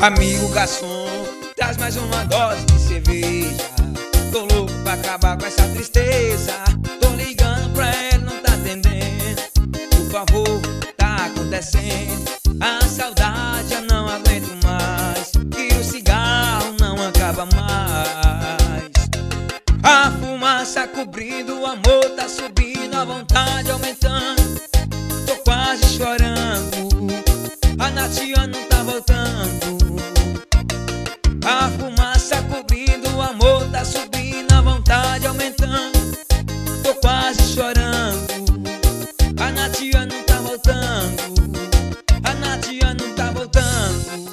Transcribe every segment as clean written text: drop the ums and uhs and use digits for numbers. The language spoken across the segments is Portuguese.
Amigo garçom, traz mais uma dose de cerveja. Tô louco pra acabar com essa tristeza. Tô ligando pra ela, não tá atendendo. Por favor, tá acontecendo. A saudade eu não aguento mais, e o cigarro não acaba mais. A fumaça cobrindo o amor, tá subindo, a vontade aumentando. Tô quase chorando, a Natia não tá voltando. A fumaça cobrindo o amor, tá subindo, a vontade aumentando. Tô quase chorando, a Natia não tá voltando. A Natia não tá voltando.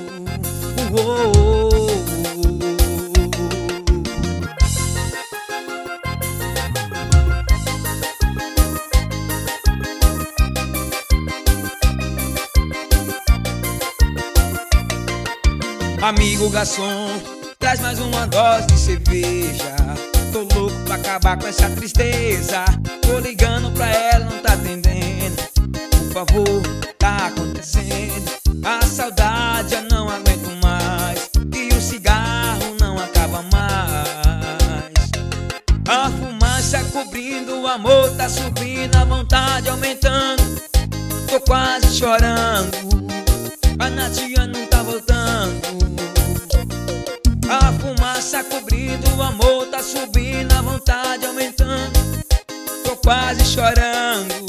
Amigo garçom, traz mais uma dose de cerveja. Tô louco pra acabar com essa tristeza. Tô ligando pra ela, não tá atendendo. Por favor, tá acontecendo. A saudade eu não aguento mais, e o cigarro não acaba mais. A fumaça cobrindo o amor, tá subindo, a vontade aumentando. Tô quase chorando, a Natia não tá voltando. A fumaça cobrindo o amor, tá subindo, a vontade aumentando. Tô quase chorando,